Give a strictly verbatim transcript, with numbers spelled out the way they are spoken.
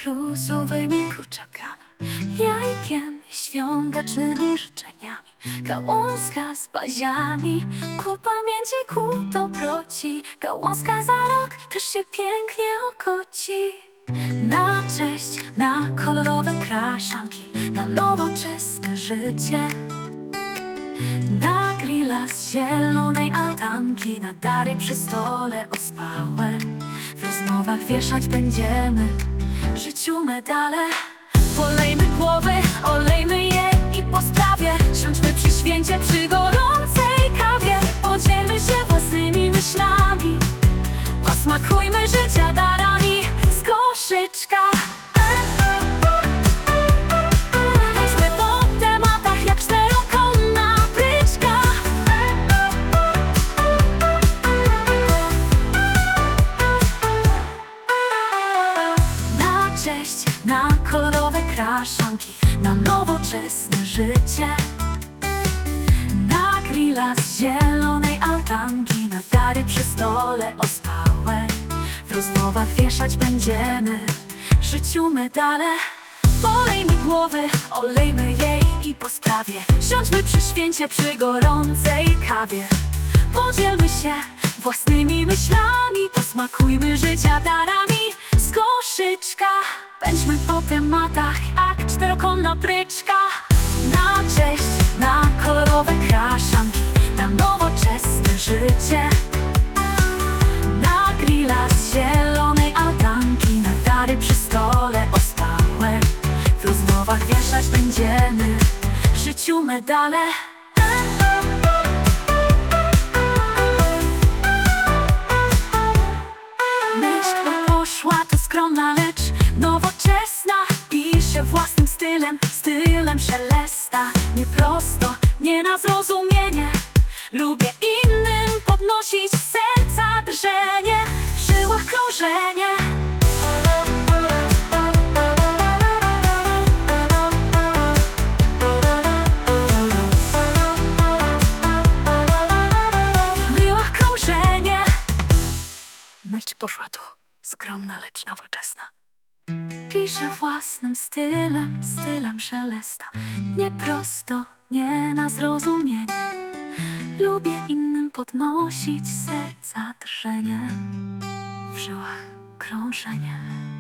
luzowymi kurczakami, jajkiem, świątecznymi życzeniami, gałązka z baziami, ku pamięci, ku dobroci. Gałązka za rok też się pięknie okoci. Na cześć, na kolorowe kraszanki, na nowoczesne życie, na grilla z zielonej altanki, na dary przy stole ospałe. W rozmowach wieszać będziemy życiu medale. Polejmy głowy, olejmy je i po sprawie. Siądźmy przy święcie, przy gorącej kawie. Podzielmy się własnymi myślami, posmakujmy życia darami z koszyczka. Chodźmy po tematach jak czterokonna bryczka. Na cześć, na kolorowe kraszanki, na nowoczesne życie, na grilla z zielonej altanki, na dary przy stole ospałe. W rozmowach wieszać będziemy życiu medale. Polejmy głowy, olejmy jej i po sprawie. Siądźmy przy święcie, przy gorącej kawie. Podzielmy się własnymi myślami, posmakujmy życia darami z koszyczka. Pędźmy po tematach jak czterokonna bryczka. Na cześć, na kolorowe kraszanki, na nowoczesne życie, na grilla z zielonej altanki, na dary przy stole ospałe. W rozmowach wieszać będziemy życiu medale. Myśl poszła to skromna, lecz nowoczesna. Pisze własnym stylem, stylem szelesta. Nie prosto, nie na zrozumienie. Lubię innym podnosić z serca drżenie, w żyłach krążenie. W żyłach krążenie. Myśl poszła tu skromna, lecz nowoczesna. Pisze własnym stylem, stylem szelesta. Nie prosto, nie na zrozumienie. Lubię innym podnosić z serca drżenie, w żyłach krążenie.